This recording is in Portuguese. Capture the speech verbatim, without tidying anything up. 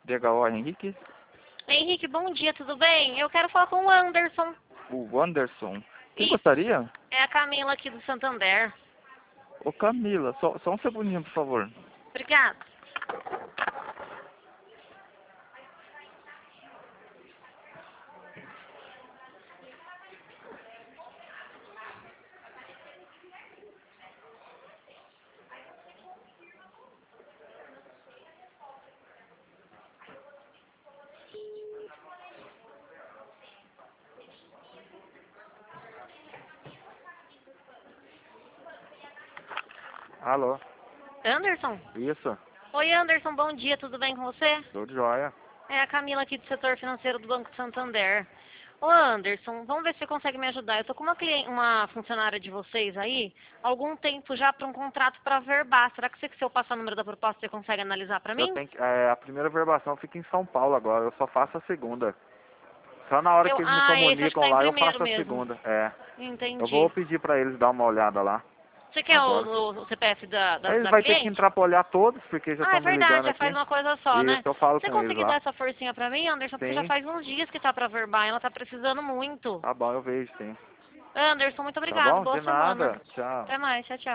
D H O Henrique. Henrique, bom dia, tudo bem? Eu quero falar com o Anderson. O Anderson. Quem Isso. gostaria? É a Camila aqui do Santander. Ô Camila, só, só um segundinho, por favor. Obrigada. Alô? Anderson? Isso, Oi, Anderson, bom dia, tudo bem com você? tudo jóia. É a Camila aqui do setor financeiro do Banco Santander. Ô Anderson, vamos ver se você consegue me ajudar. Eu tô com uma, cliente, uma funcionária de vocês aí, há algum tempo já para um contrato para verbar. Será que você, se eu passar o número da proposta, você consegue analisar para Eu mim? tenho que, é, a primeira verbação fica em São Paulo agora, eu só faço a segunda. Só na hora Eu, que eles me ah, esse acho que comunicam tá em lá eu primeiro faço a mesmo. segunda. É. Eu vou Entendi. pedir pra eles dar uma olhada lá Você quer o, agora. o- o C P F da, da, Eles da vai ter que cliente? entrar pra olhar todos, porque já Ah, é estão me verdade, ligando já aqui. faz uma coisa só, E né? isso eu falo Você com eles conseguir dar lá. essa forcinha pra mim, Anderson? Porque já Sim, faz uns dias que tá pra verbar, ela tá precisando muito. tá bom, eu vejo sim. Anderson, muito Tá obrigado, bom? boa De semana. nada. Tchau. Até mais, tchau, tchau.